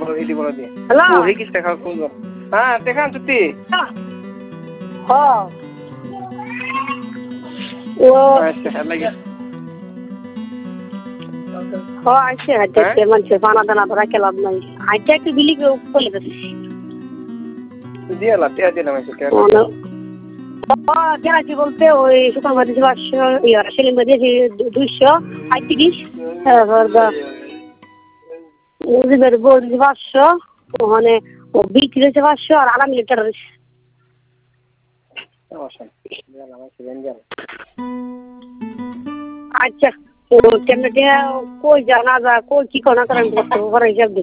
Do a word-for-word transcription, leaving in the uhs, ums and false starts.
বলো দিদি বলো দি হ্যালো ও হে কিস টাকা কোন হ্যাঁ দেখান তুই হ্যাঁ ও আচ্ছা লাগে ও আচ্ছা দেখতে মানুষের বানা দানা ধরা খেলাম নাই আচ্ছা একটু বিলি করে দিচ্ছি দিয়ে লা তে দিলাম একটু ও কেরাচি বলতে ওই সুপার মার্কেট পাঁচশো ইয়া সেলিম দিয়েছি দুইশো আটত্রিশ তারপর মুজিবের বউ দিয়েছি পাঁচশো ওখানে ও বিক্রি হয়েছে পাঁচশো আর আলাম লিটার হয়েছে আচ্ছা ও কেমন কই যা না যা কই কি কোনা করেন হিসাব